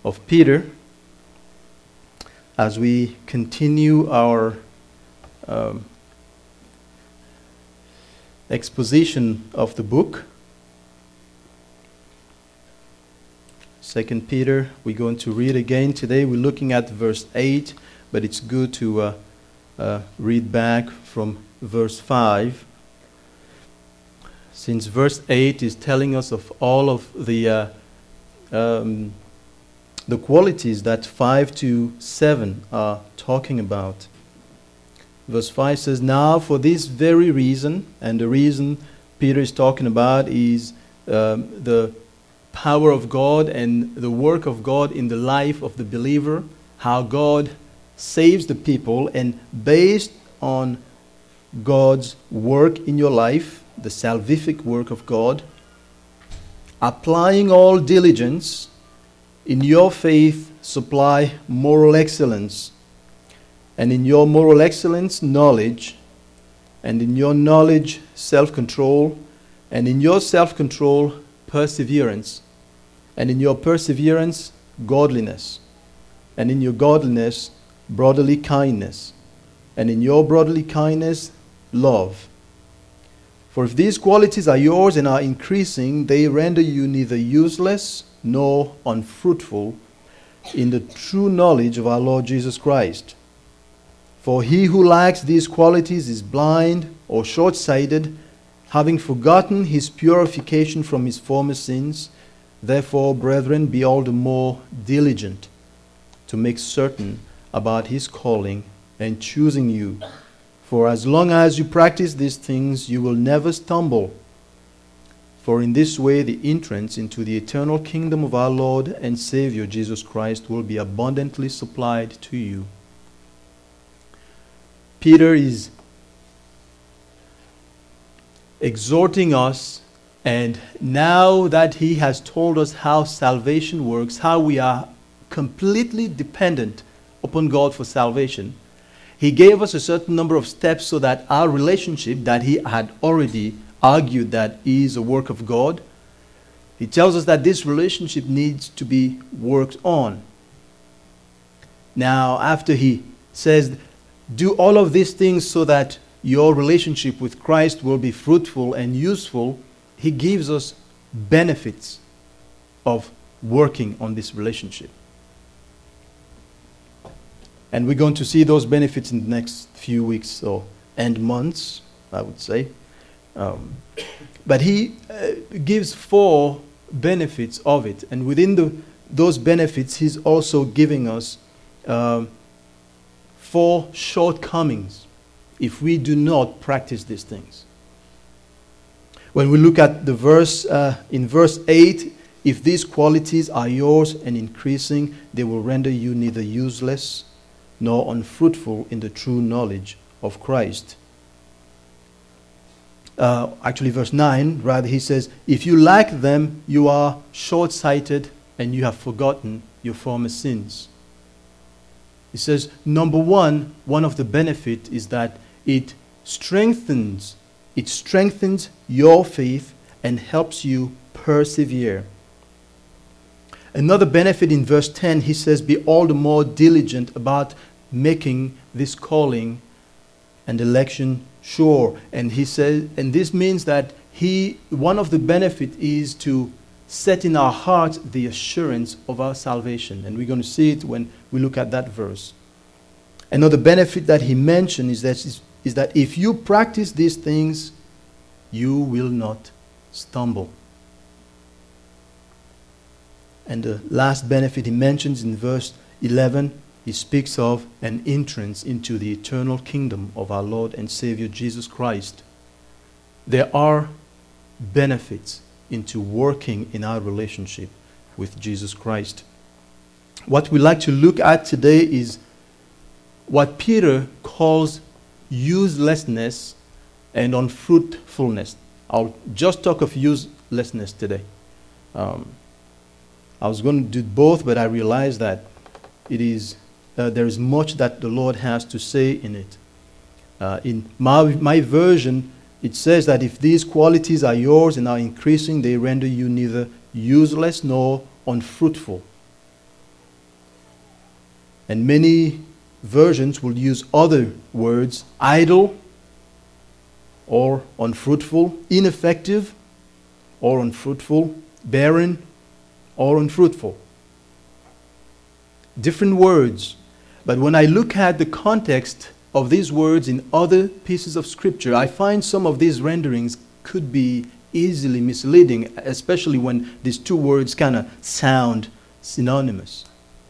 of Peter as we continue our exposition of the book. 2 Peter, we're going to read again today. We're looking at verse 8, but it's good to read back from verse 5. Since verse 8 is telling us of all of the qualities that 5 to 7 are talking about. Verse 5 says, "Now for this very reason," and the reason Peter is talking about is the power of God and the work of God in the life of the believer, how God saves the people, and based on God's work in your life, the salvific work of God, applying all diligence, in your faith supply moral excellence, and in your moral excellence knowledge, and in your knowledge self-control, and in your self-control perseverance, and in your perseverance godliness, and in your godliness brotherly kindness, and in your brotherly kindness love. For if these qualities are yours and are increasing, they render you neither useless nor unfruitful in the true knowledge of our Lord Jesus Christ. For he who lacks these qualities is blind or short-sighted, having forgotten his purification from his former sins. Therefore, brethren, be all the more diligent to make certain about his calling and choosing you. For as long as you practice these things, you will never stumble. For in this way the entrance into the eternal kingdom of our Lord and Savior Jesus Christ will be abundantly supplied to you. Peter is exhorting us, and now that he has told us how salvation works, how we are completely dependent upon God for salvation, he gave us a certain number of steps so that our relationship that he had already argued that is a work of God, he tells us that this relationship needs to be worked on. Now, after he says, do all of these things so that your relationship with Christ will be fruitful and useful, he gives us benefits of working on this relationship. And we're going to see those benefits in the next few weeks and months, I would say. But he gives 4 benefits of it. And within those benefits, he's also giving us 4 shortcomings if we do not practice these things. When we look at the verse, in verse 8, if these qualities are yours and increasing, they will render you neither useless nor unfruitful in the true knowledge of Christ. Actually, verse 9, rather, he says, if you lack them, you are short-sighted and you have forgotten your former sins. He says, number one of the benefits is that it strengthens your faith and helps you persevere. Another benefit in verse 10, he says, be all the more diligent about making this calling and election sure. And he says, and this means that one of the benefits is to set in our hearts the assurance of our salvation. And we're going to see it when we look at that verse. Another benefit that he mentioned is that if you practice these things, you will not stumble. And the last benefit he mentions in verse 11, he speaks of an entrance into the eternal kingdom of our Lord and Savior Jesus Christ. There are benefits into working in our relationship with Jesus Christ. What we like to look at today is what Peter calls uselessness and unfruitfulness. I'll just talk of uselessness today. I was going to do both, but I realized that there is much that the Lord has to say in it. In my version, it says that if these qualities are yours and are increasing, they render you neither useless nor unfruitful. And many versions will use other words, idle or unfruitful, ineffective or unfruitful, barren or unfruitful. Different words. But when I look at the context of these words in other pieces of Scripture, I find some of these renderings could be easily misleading, especially when these two words kind of sound synonymous.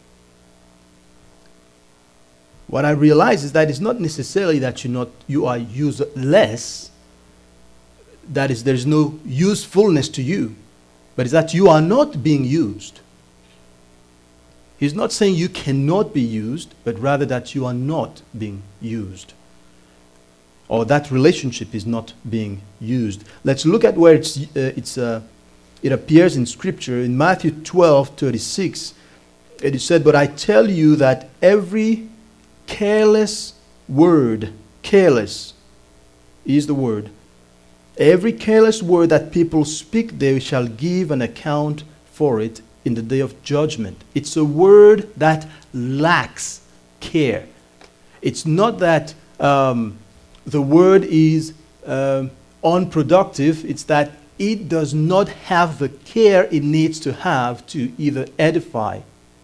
What I realize is that it's not necessarily that you are useless, that is, there's no usefulness to you, but it's that you are not being used. He's not saying you cannot be used, but rather that you are not being used, or that relationship is not being used. Let's look at where it appears in Scripture. In Matthew 12:36, it is said, "But I tell you that every careless word," careless is the word, "every careless word that people speak, they shall give an account for it in the day of judgment." It's a word that lacks care. It's not that the word is unproductive. It's that it does not have the care it needs to have to either edify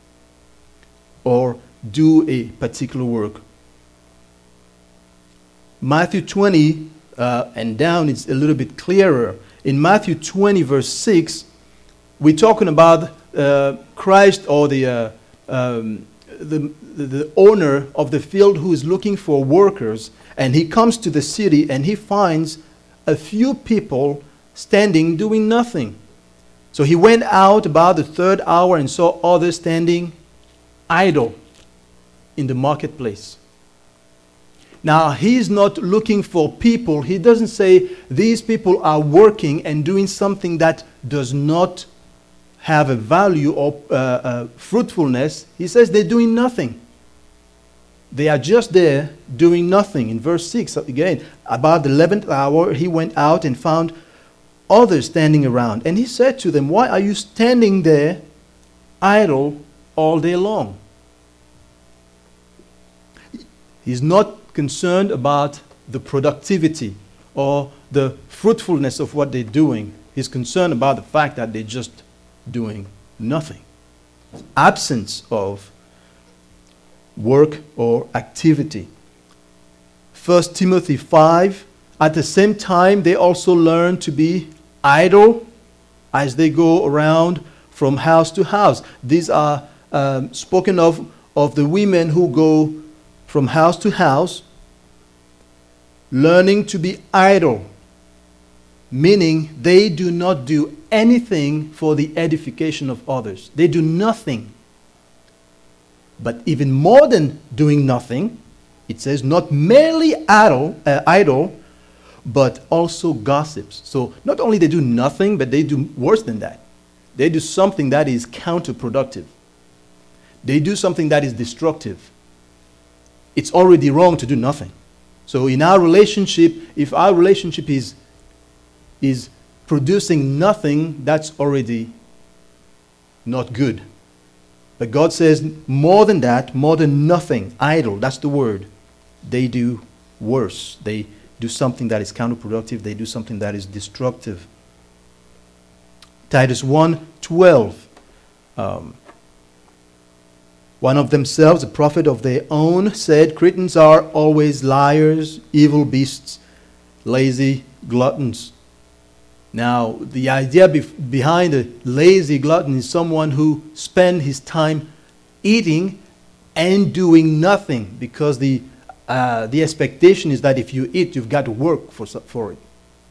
or do a particular work. Matthew 20 and down, it's a little bit clearer. In Matthew 20, verse 6, we're talking about Christ, or the owner of the field, who is looking for workers, and he comes to the city and he finds a few people standing doing nothing. So he went out about the third hour and saw others standing idle in the marketplace. Now, he's not looking for people. He doesn't say these people are working and doing something that does not have a value or fruitfulness. He says they're doing nothing. They are just there doing nothing. In verse 6, again, about the 11th hour, he went out and found others standing around. And he said to them, "Why are you standing there idle all day long?" He's not concerned about the productivity or the fruitfulness of what they're doing. He's concerned about the fact that they're just doing nothing. Absence of work or activity. 1 Timothy 5, "At the same time they also learn to be idle as they go around from house to house." These are spoken of the women who go from house to house, learning to be idle, meaning they do not do anything for the edification of others. They do nothing. But even more than doing nothing, it says not merely idle, but also gossips. So not only they do nothing, but they do worse than that. They do something that is counterproductive. They do something that is destructive. It's already wrong to do nothing. So in our relationship, if our relationship is producing nothing, that's already not good. But God says more than that, more than nothing, idle, that's the word. They do worse. They do something that is counterproductive. They do something that is destructive. Titus 1:12. One of themselves, a prophet of their own, said, "Cretans are always liars, evil beasts, lazy gluttons." Now, the idea behind a lazy glutton is someone who spends his time eating and doing nothing, because the expectation is that if you eat, you've got to work for it.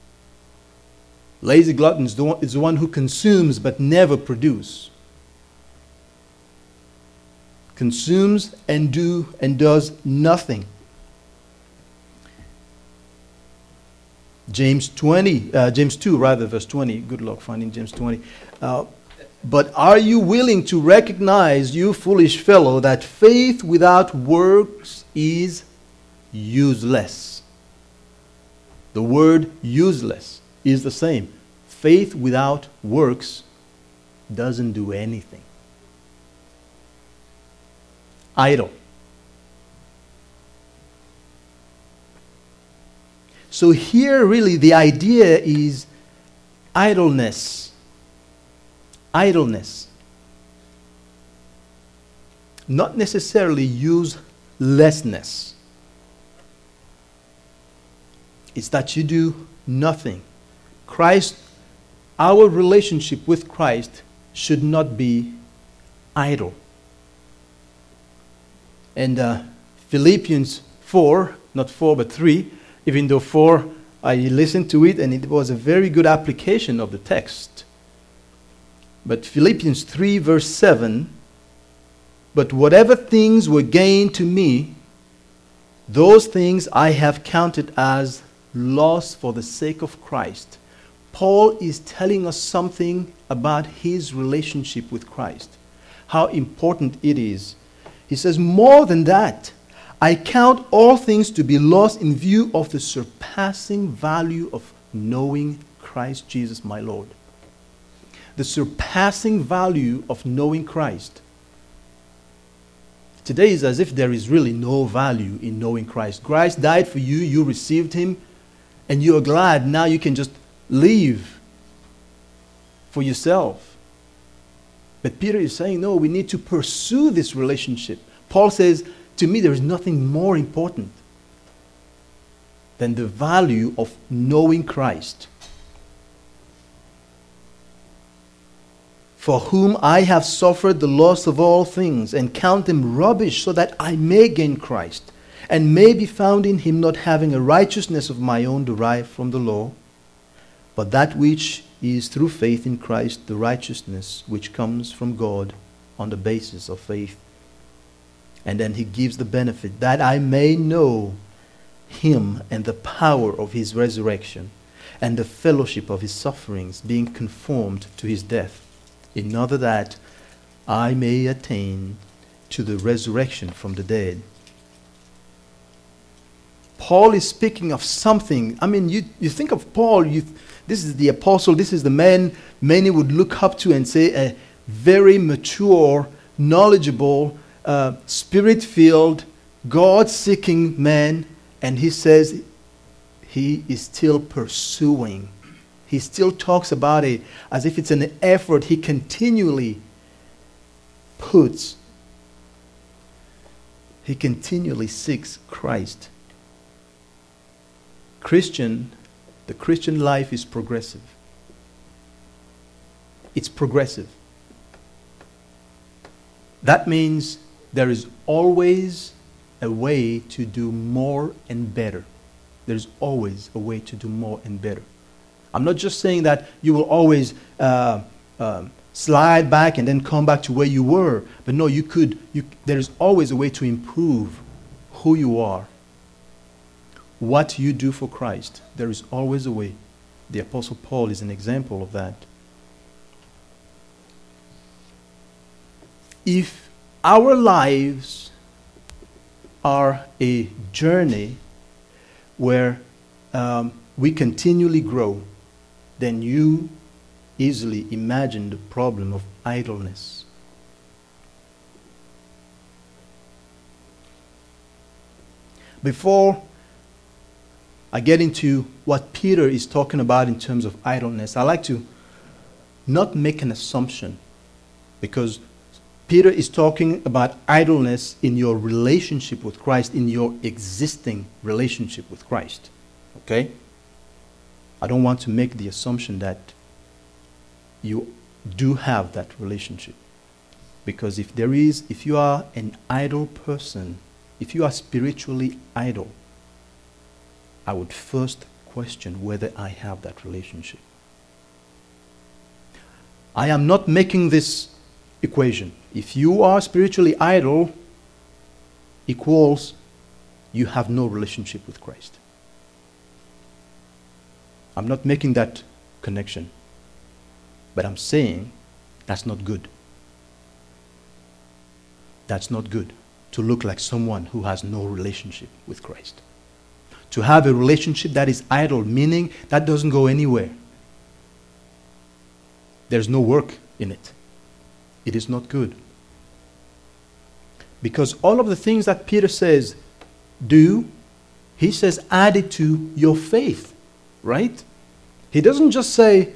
Lazy glutton is the one who consumes but never produces. Consumes and does nothing. James 2, verse 20. Good luck finding James 20. "But are you willing to recognize, you foolish fellow, that faith without works is useless?" The word useless is the same. Faith without works doesn't do anything. Idle. So here really the idea is idleness. Idleness. Not necessarily uselessness. It's that you do nothing. Christ, our relationship with Christ should not be idle. And Philippians 4, not 4 but 3, even though 4, I listened to it and it was a very good application of the text. But Philippians 3 verse 7, but whatever things were gained to me, those things I have counted as loss for the sake of Christ. Paul is telling us something about his relationship with Christ, how important it is. He says, more than that, I count all things to be lost in view of the surpassing value of knowing Christ Jesus my Lord. The surpassing value of knowing Christ. Today is as if there is really no value in knowing Christ. Christ died for you, you received him, and you are glad now you can just live for yourself. But Peter is saying, no, we need to pursue this relationship. Paul says, to me, there is nothing more important than the value of knowing Christ, for whom I have suffered the loss of all things, and count them rubbish, so that I may gain Christ, and may be found in him, not having a righteousness of my own derived from the law, but that which is through faith in Christ, the righteousness which comes from God on the basis of faith. And then he gives the benefit, that I may know him and the power of his resurrection, and the fellowship of his sufferings, being conformed to his death, in order that I may attain to the resurrection from the dead. Paul is speaking of something. I mean, you think of Paul, this is the apostle, this is the man many would look up to and say a very mature, knowledgeable, spirit-filled, God-seeking man. And he says he is still pursuing. He still talks about it as if it's an effort he continually puts. He continually seeks Christ. The Christian life is progressive. It's progressive. That means there is always a way to do more and better. There's always a way to do more and better. I'm not just saying that you will always slide back and then come back to where you were. But no, there is always a way to improve who you are. What you do for Christ. There is always a way. The Apostle Paul is an example of that. If our lives are a journey where we continually grow, then you easily imagine the problem of idleness. Before I get into what Peter is talking about in terms of idleness, I like to not make an assumption, because Peter is talking about idleness in your relationship with Christ, in your existing relationship with Christ. Okay? I don't want to make the assumption that you do have that relationship. Because if you are an idle person, if you are spiritually idle, I would first question whether I have that relationship. I am not making this equation. If you are spiritually idle, equals you have no relationship with Christ. I'm not making that connection. But I'm saying that's not good. That's not good to look like someone who has no relationship with Christ. To have a relationship that is idle, meaning that doesn't go anywhere. There's no work in it. It is not good. Because all of the things that Peter says, do, He says, add it to your faith, right? He doesn't just say,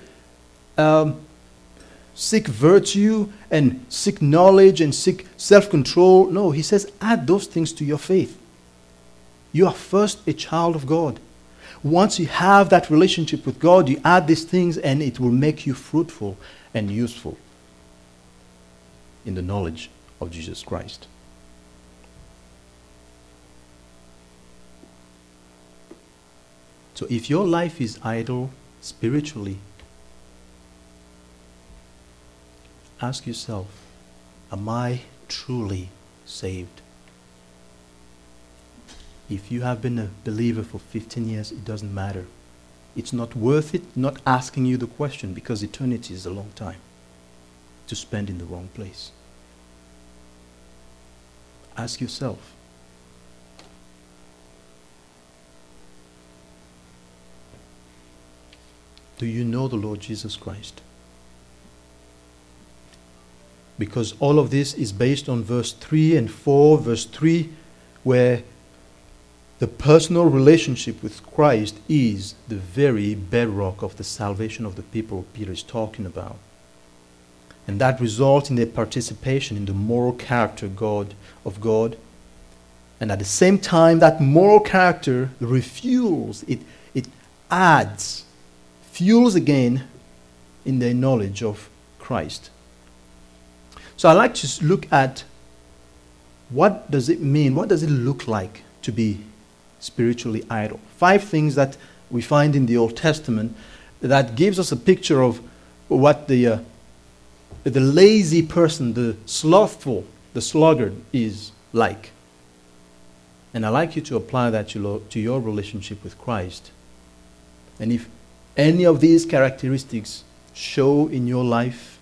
seek virtue and seek knowledge and seek self-control. No, he says, add those things to your faith. You are first a child of God. Once you have that relationship with God, you add these things and it will make you fruitful and useful in the knowledge of Jesus Christ. So if your life is idle spiritually, ask yourself, am I truly saved? If you have been a believer for 15 years, it doesn't matter. It's not worth it not asking you the question, because eternity is a long time to spend in the wrong place. Ask yourself, do you know the Lord Jesus Christ? Because all of this is based on verse 3 and 4. Verse 3, where the personal relationship with Christ is the very bedrock of the salvation of the people Peter is talking about. And that results in their participation in the moral character of God. And at the same time, that moral character refuels, it adds, fuels again in their knowledge of Christ. So I'd like to look at what does it mean, what does it look like to be spiritually idle. 5 things that we find in the Old Testament that gives us a picture of what the lazy person, the slothful, the sluggard is like. And I'd like you to apply that to your relationship with Christ. And if any of these characteristics show in your life,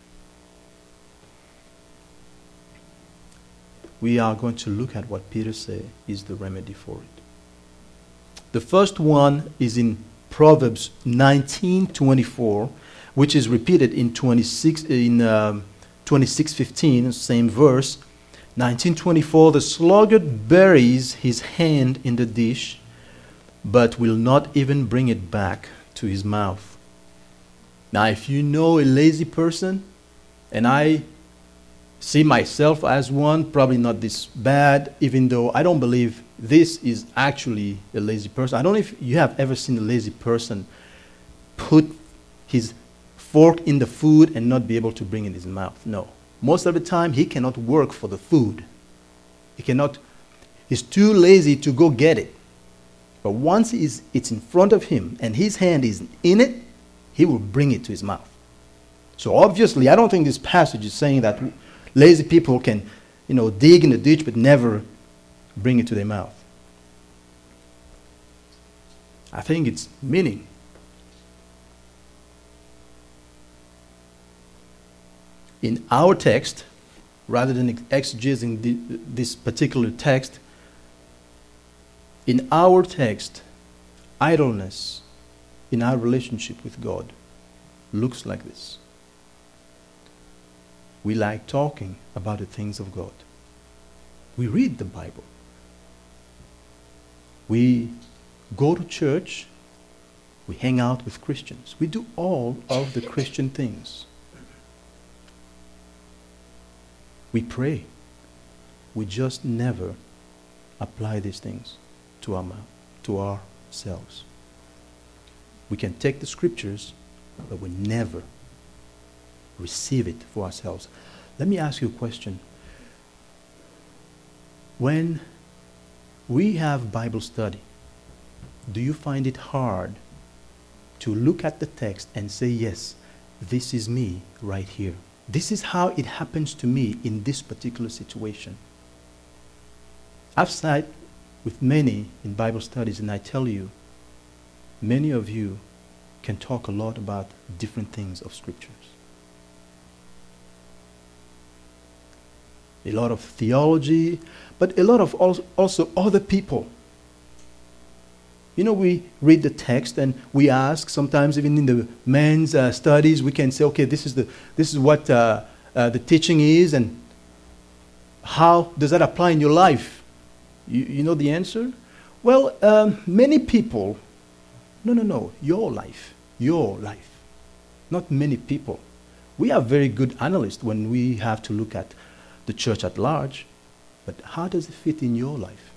we are going to look at what Peter says is the remedy for it. The first one is in Proverbs 19:24, which is repeated in 26:15, same verse. 19:24, the sluggard buries his hand in the dish, but will not even bring it back to his mouth. Now, if you know a lazy person, and I see myself as one, probably not this bad, even though I don't believe this is actually a lazy person. I don't know if you have ever seen a lazy person put his fork in the food and not be able to bring it in his mouth. No. Most of the time, he cannot work for the food. He's too lazy to go get it. But once it's in front of him and his hand is in it, he will bring it to his mouth. So obviously, I don't think this passage is saying that lazy people can, dig in the ditch but never bring it to their mouth. I think it's meaning. In our text, rather than exegesing this particular text, in our text, idleness in our relationship with God looks like this. We like talking about the things of God. We read the Bible. We go to church. We hang out with Christians. We do all of the Christian things. We pray. We just never apply these things to ourselves. We can take the scriptures, but we never receive it for ourselves. Let me ask you a question. When we have Bible study, do you find it hard to look at the text and say, yes, this is me right here? This is how it happens to me in this particular situation. I've sat with many in Bible studies, and I tell you, many of you can talk a lot about different things of scriptures. A lot of theology, but a lot of also other people. We read the text and we ask, sometimes even in the men's studies, we can say, okay, this is what the teaching is, and how does that apply in your life? You know the answer? Well, many people, no, your life, not many people. We are very good analysts when we have to look at the church at large, but how does it fit in your life?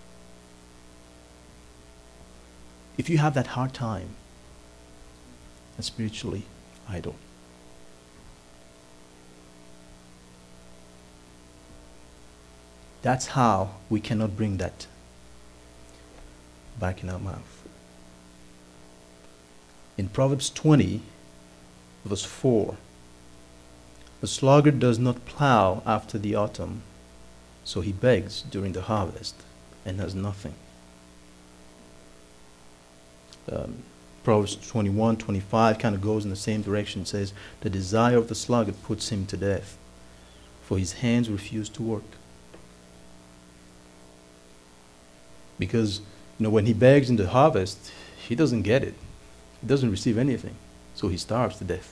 If you have that hard time, that's spiritually idle. That's how we cannot bring that back in our mouth. In Proverbs 20, verse 4, the sluggard does not plow after the autumn, so he begs during the harvest and has nothing. Proverbs 21:25 kind of goes in the same direction. It says, the desire of the sluggard puts him to death, for his hands refuse to work. Because, when he begs in the harvest, he doesn't get it. He doesn't receive anything, so he starves to death.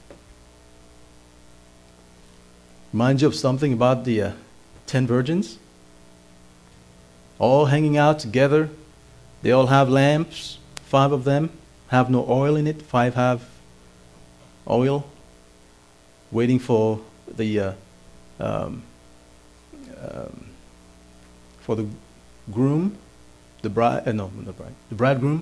Reminds you of something about the 10 virgins? All hanging out together. They all have lamps. 5 of them have no oil in it. 5 have oil, waiting for the groom, the bridegroom.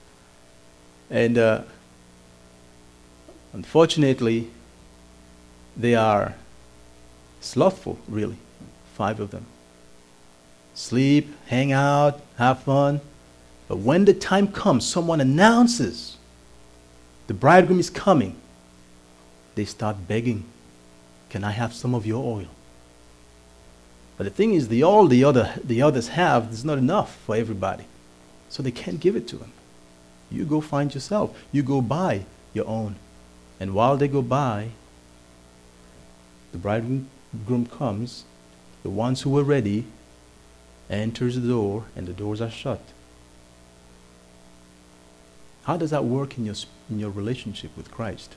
And unfortunately, they are slothful, really. 5 of them. Sleep, hang out, have fun. But when the time comes, someone announces the bridegroom is coming. They start begging, can I have some of your oil? But the thing is, the others have is not enough for everybody. So they can't give it to him. You go find yourself. You go buy your own. And while they go by, the bridegroom comes, the ones who were ready, enters the door, and the doors are shut. How does that work in your relationship with Christ?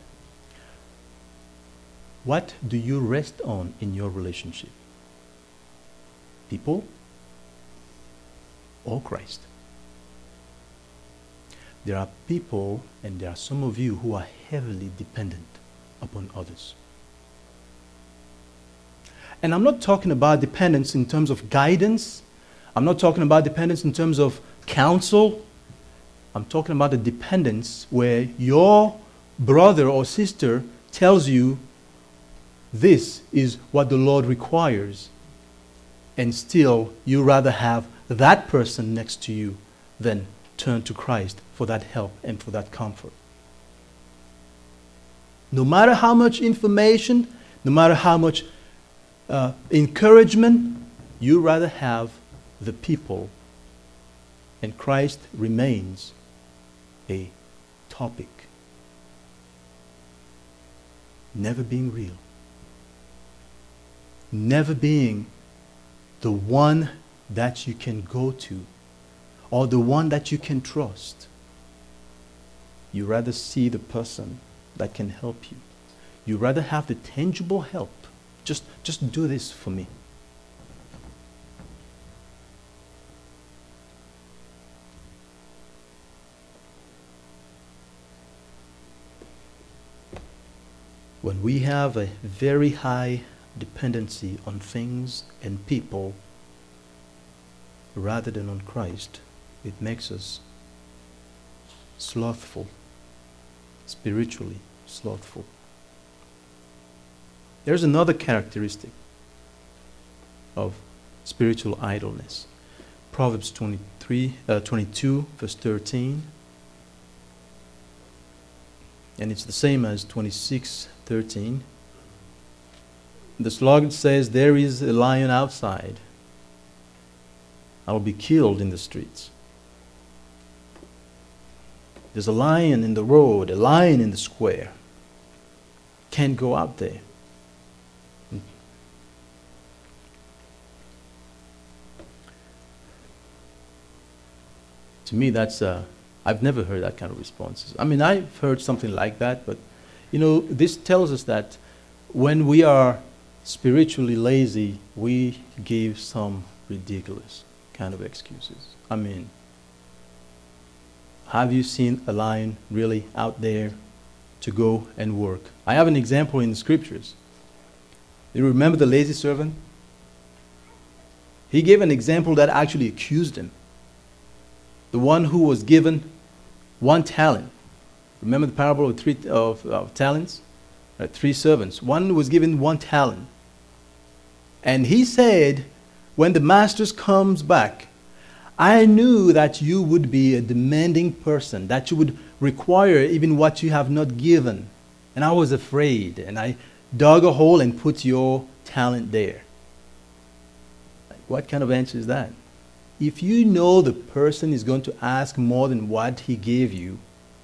What do you rest on in your relationship? People or Christ? There are people, and there are some of you who are heavily dependent upon others. And I'm not talking about dependence in terms of guidance. I'm not talking about dependence in terms of counsel. I'm talking about the dependence where your brother or sister tells you this is what the Lord requires, and still you rather have that person next to you than turn to Christ for that help and for that comfort. No matter how much information, no matter how much encouragement, you rather have the people, and Christ remains a topic, never being real, never being the one that you can go to or the one that you can trust. You rather see the person that can help you. You rather have the tangible help. Just do this for me. When we have a very high dependency on things and people rather than on Christ, it makes us slothful, spiritually slothful. There's another characteristic of spiritual idleness. Proverbs 22, verse 13. And it's the same as 26:13. The sluggard says, there is a lion outside. I will be killed in the streets. There's a lion in the road, a lion in the square. Can't go out there. To me, that's I've never heard that kind of responses. I mean, I've heard something like that, but this tells us that when we are spiritually lazy, we give some ridiculous kind of excuses. I mean, Have you seen a lion really out there to go and work? I have an example in the scriptures. Do you remember the lazy servant? He gave an example that actually accused him. The one who was given 1 talent. Remember the parable of talents? 3 servants. One was given 1 talent. And he said, when the master comes back, I knew that you would be a demanding person, that you would require even what you have not given. And I was afraid, and I dug a hole and put your talent there. What kind of answer is that? If you know the person is going to ask more than what he gave you,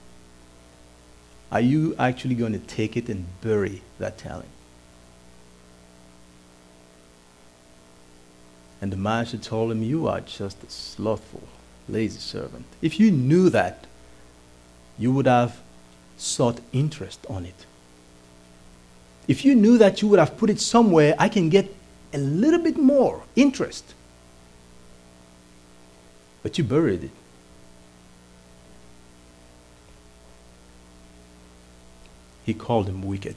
are you actually going to take it and bury that talent? And the master told him, you are just a slothful, lazy servant. If you knew that, you would have sought interest on it. If you knew that, you would have put it somewhere I can get a little bit more interest. But you buried it. He called him wicked.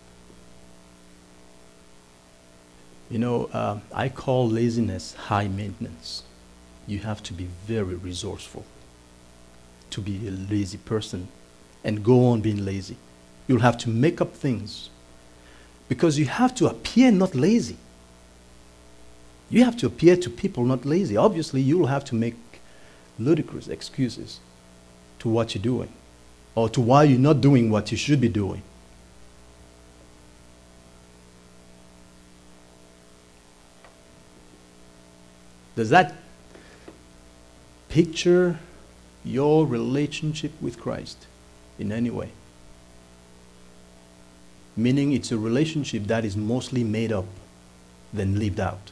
You know, I call laziness high maintenance. You have to be very resourceful to be a lazy person and go on being lazy. You'll have to make up things because you have to appear not lazy. You have to appear to people not lazy. Obviously, you'll have to make ludicrous excuses to what you're doing or to why you're not doing what you should be doing. Does that picture your relationship with Christ in any way? Meaning it's a relationship that is mostly made up than lived out.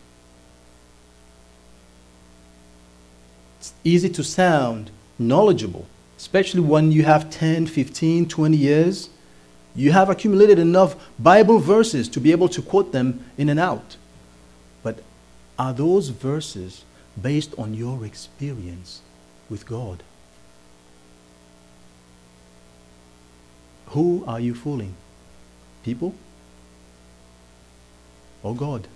It's easy to sound knowledgeable, especially when you have 10, 15, 20 years. You have accumulated enough Bible verses to be able to quote them in and out. But are those verses based on your experience with God? Who are you fooling? People or God?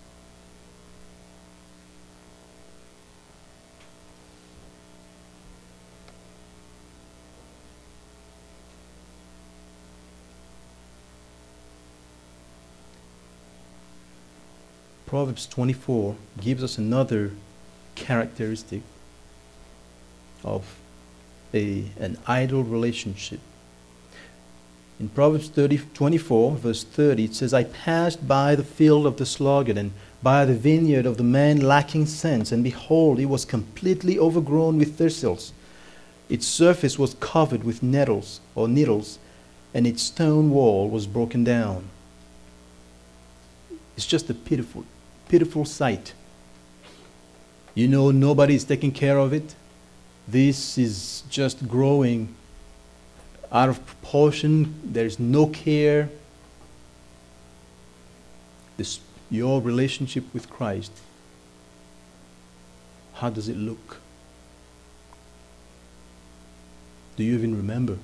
Proverbs 24 gives us another characteristic of an idle relationship. In Proverbs 24, verse 30, it says, I passed by the field of the sluggard and by the vineyard of the man lacking sense, and behold, it was completely overgrown with thistles. Its surface was covered with nettles, and its stone wall was broken down. It's just a pitiful sight. You know, nobody is taking care of it. This is just growing out of proportion. There's no care. Your relationship with Christ, how does it look? Do you even remember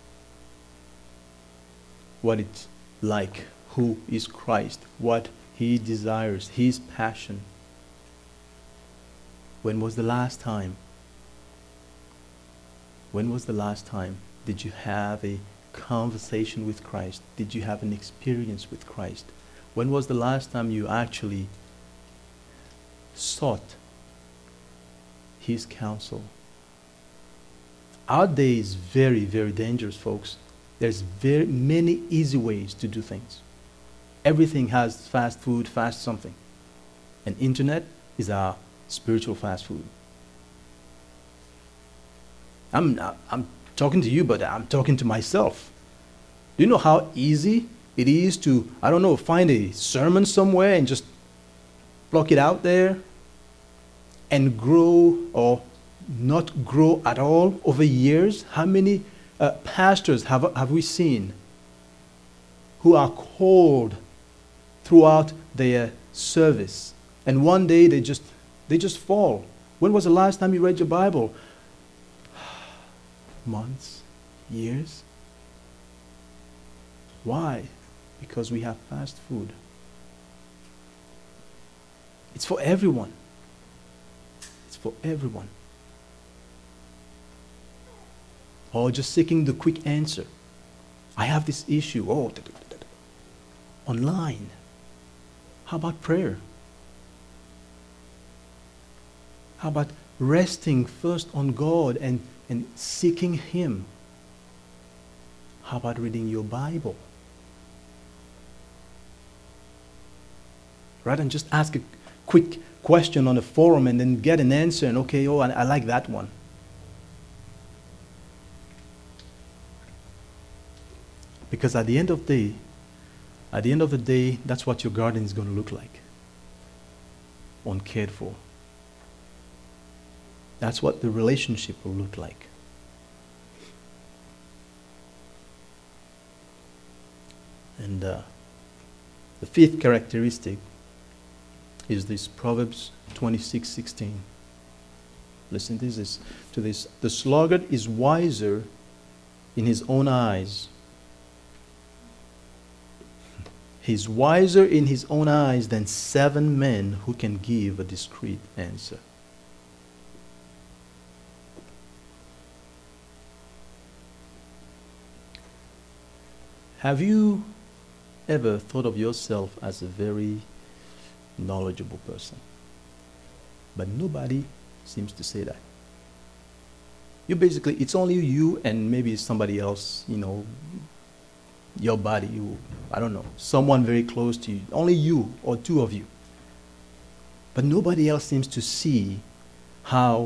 what it's like? Who is Christ? What He desires, His passion. When was the last time? When was the last time did you have a conversation with Christ? Did you have an experience with Christ? When was the last time you actually sought His counsel? Our day is very, very dangerous, folks. There's very many easy ways to do things. Everything has fast food, fast something. And internet is our spiritual fast food. I'm talking to you, but I'm talking to myself. Do you know how easy it is to, find a sermon somewhere and just pluck it out there and grow or not grow at all over years? How many pastors have we seen who are called throughout their service, and one day they just fall? When was the last time you read your Bible? months, years. Why? Because we have fast food. It's for everyone. It's for everyone. Or just seeking the quick answer. I have this issue. Online. How about prayer? How about resting first on God and seeking Him? How about reading your Bible? Rather than just ask a quick question on a forum and then get an answer and I like that one. Because at the end of the day, that's what your garden is going to look like. Uncared for. That's what the relationship will look like. And the fifth characteristic is this Proverbs 26:16. Listen to this. The sluggard is wiser in his own eyes. He's wiser in his own eyes than 7 men who can give a discreet answer. Have you ever thought of yourself as a very knowledgeable person? But nobody seems to say that. It's only you and maybe somebody else, your body, I don't know, someone very close to you, only you or 2 of you. But nobody else seems to see how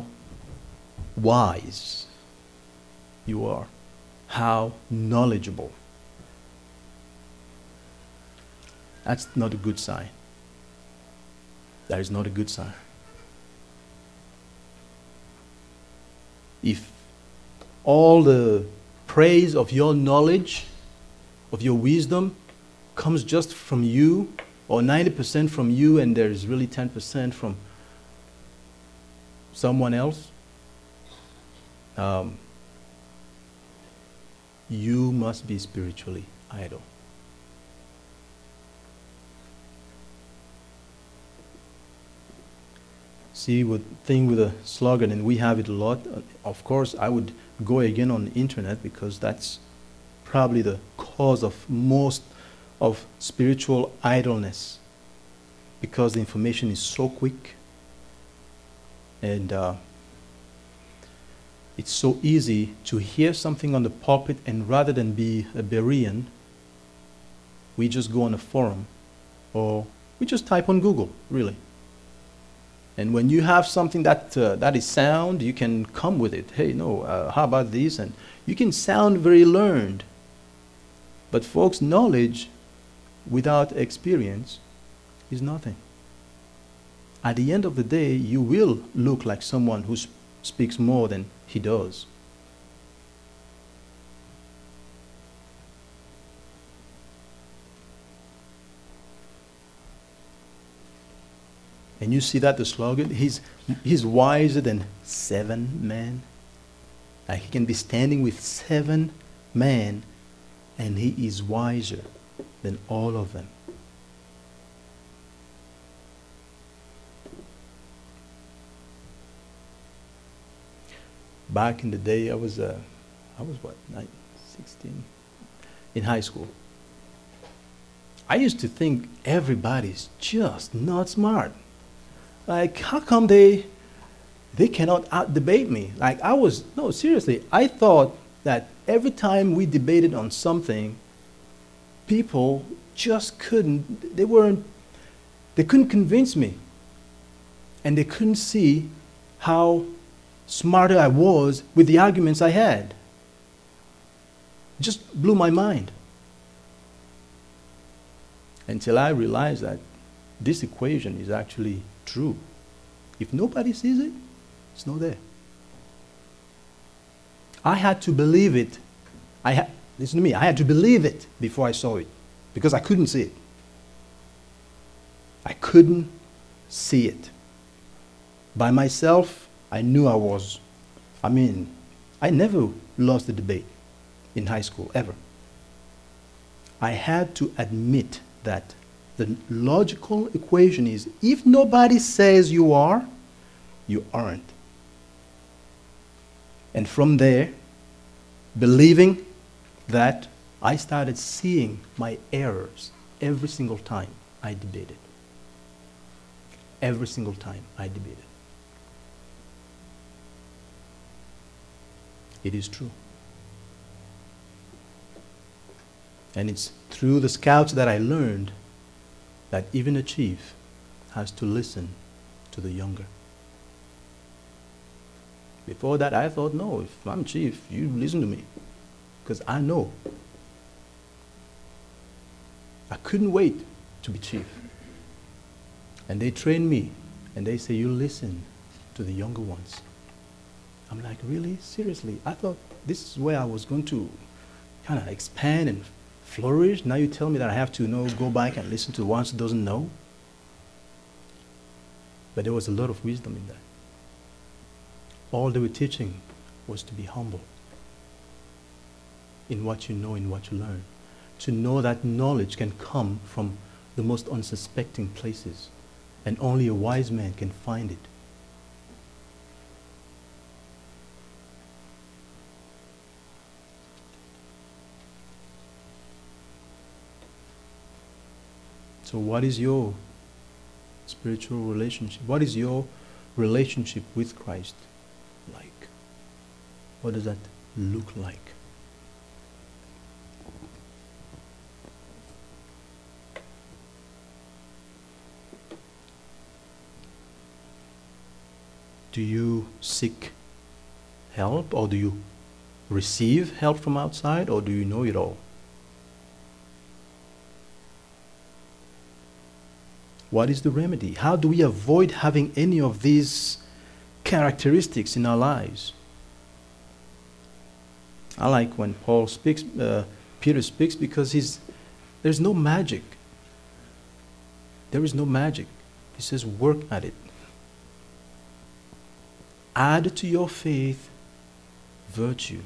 wise you are, how knowledgeable. That's not a good sign. That is not a good sign. If all the praise of your knowledge, of your wisdom, comes just from you, or 90% from you, and there is really 10% from someone else, you must be spiritually idle. See, thing with a slogan, and we have it a lot. Of course, I would go again on the internet because that's probably the cause of most of spiritual idleness, because the information is so quick and it's so easy to hear something on the pulpit, and rather than be a Berean, we just go on a forum or we just type on Google, really. And when you have something that is sound, you can come with it. Hey, no, how about this? And you can sound very learned. But folks, knowledge without experience is nothing. At the end of the day, you will look like someone who speaks more than he does. And you see that the slogan, he's wiser than 7 men. Like he can be standing with 7 men, and he is wiser than all of them. Back in the day, I was 16, in high school. I used to think everybody's just not smart. Like, how come they cannot out-debate me? Like, no, seriously, I thought that every time we debated on something, people just they couldn't convince me. And they couldn't see how smarter I was with the arguments I had. It just blew my mind. Until I realized that this equation is actually true. If nobody sees it, it's not there. I had to believe it. Listen to me, I had to believe it before I saw it, because I couldn't see it. I couldn't see it. By myself, I knew I never lost the debate in high school, ever. I had to admit that the logical equation is if nobody says you are, you aren't. And from there, believing that, I started seeing my errors every single time I debated. Every single time I debated. It is true. And it's through the scouts that I learned that even a chief has to listen to the younger. Before that, I thought, no, if I'm chief, you listen to me. Because I know. I couldn't wait to be chief. And they trained me, and they say, you listen to the younger ones. I'm like, really? Seriously? I thought this is where I was going to kind of expand and flourish. Now you tell me that I have to go back and listen to the ones who doesn't know. But there was a lot of wisdom in that. All they were teaching was to be humble in what you know, in what you learn. To know that knowledge can come from the most unsuspecting places, and only a wise man can find it. So what is your spiritual relationship? What is your relationship with Christ like? What does that look like? Do you seek help, or do you receive help from outside, or do you know it all? What is the remedy? How do we avoid having any of these characteristics in our lives? I like when Peter speaks, because there's no magic. There is no magic. He says, work at it. Add to your faith virtue.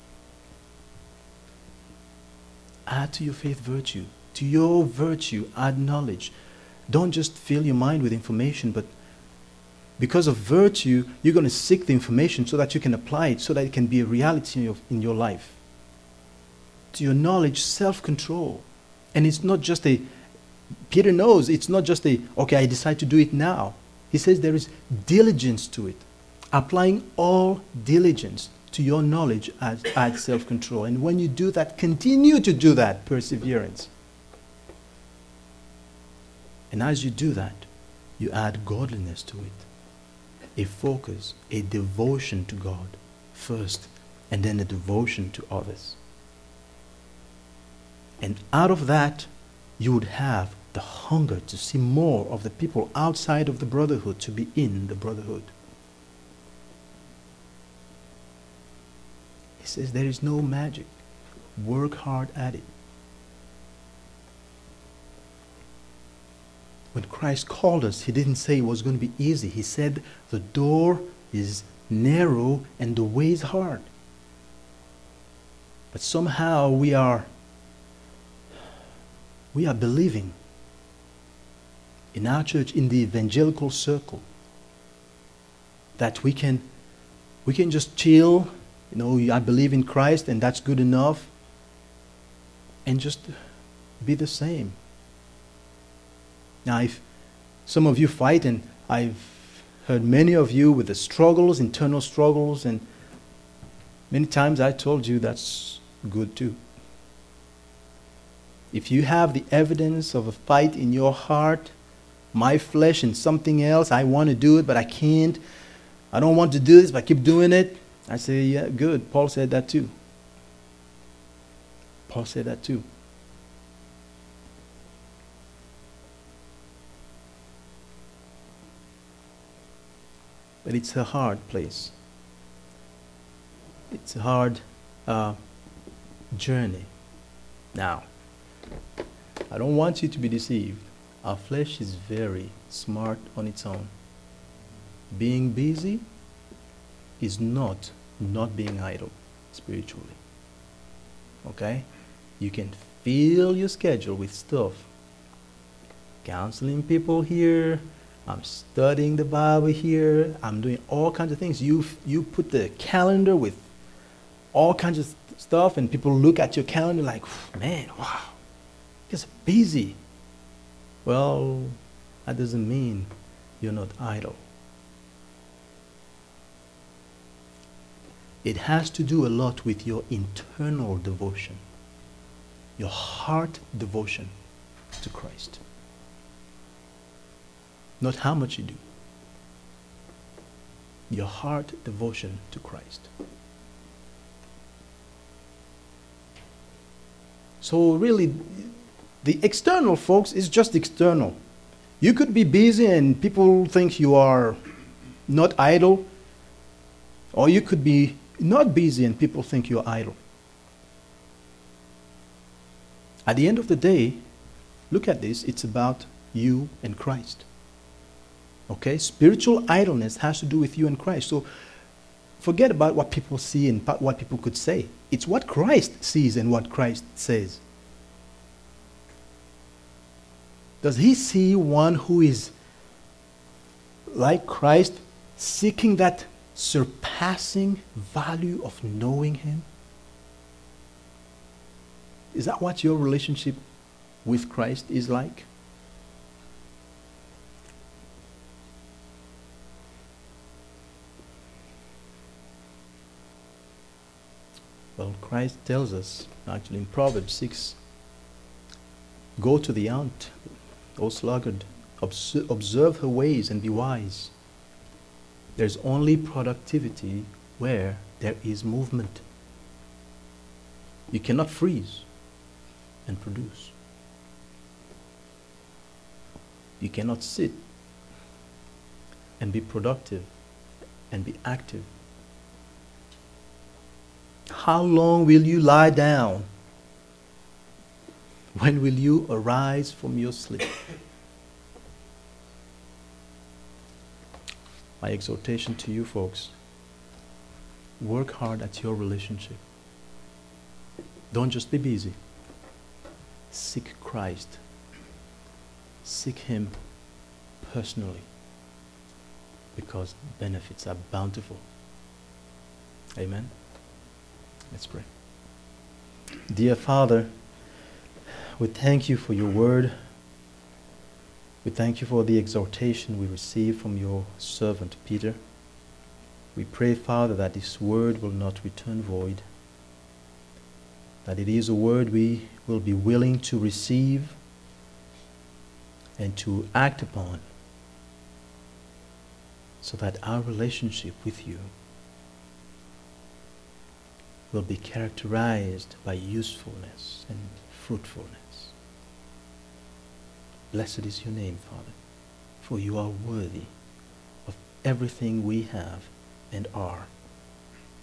Add to your faith virtue. To your virtue, add knowledge. Don't just fill your mind with information, but because of virtue, you're going to seek the information so that you can apply it, so that it can be a reality in your life. To your knowledge, self-control. And it's not just Peter knows, it's not just okay, I decide to do it now. He says there is diligence to it. Applying all diligence to your knowledge adds self-control. And when you do that, continue to do that, perseverance. And as you do that, you add godliness to it. A focus, a devotion to God first, and then a devotion to others. And out of that, you would have the hunger to see more of the people outside of the brotherhood to be in the brotherhood. He says there is no magic. Work hard at it. When Christ called us, he didn't say it was going to be easy. He said the door is narrow and the way is hard. But somehow we are believing in our church, in the evangelical circle, that we can just chill, I believe in Christ and that's good enough, and just be the same. Now, if some of you fight, and I've heard many of you with the struggles, internal struggles, and many times I told you that's good too. If you have the evidence of a fight in your heart, my flesh and something else, I want to do it, but I can't. I don't want to do this, but I keep doing it. I say, yeah, good. Paul said that too. Paul said that too. But it's a hard place. It's a hard journey. Now, I don't want you to be deceived. Our flesh is very smart on its own. Being busy is not not being idle spiritually. Okay? You can fill your schedule with stuff. Counseling people here, I'm studying the Bible here, I'm doing all kinds of things. You put the calendar with all kinds of stuff, and people look at your calendar like, man, wow, just busy. Well, that doesn't mean you're not idle. It has to do a lot with your internal devotion, your heart devotion to Christ. Not how much you do. Your heart devotion to Christ. So really, the external, folks, is just external. You could be busy and people think you are not idle, or you could be not busy and people think you're idle. At the end of the day, look at this, it's about you and Christ. Okay? Spiritual idleness has to do with you and Christ. So forget about what people see and what people could say. It's what Christ sees and what Christ says. Does he see one who is like Christ, seeking that surpassing value of knowing him? Is that what your relationship with Christ is like? Well, Christ tells us, actually in Proverbs 6, go to the ant, O sluggard, observe her ways and be wise. There's only productivity where there is movement. You cannot freeze and produce. You cannot sit and be productive and be active. How long will you lie down? When will you arise from your sleep? My exhortation to you folks, work hard at your relationship. Don't just be busy. Seek Christ. Seek him personally, because benefits are bountiful. Amen. Let's pray. Dear Father, we thank you for your word. We thank you for the exhortation we received from your servant Peter. We pray, Father, that this word will not return void, that it is a word we will be willing to receive and to act upon, so that our relationship with you will be characterized by usefulness and fruitfulness. Blessed is your name, Father, for you are worthy of everything we have and are.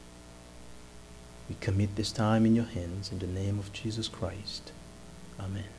We commit this time in your hands in the name of Jesus Christ. Amen.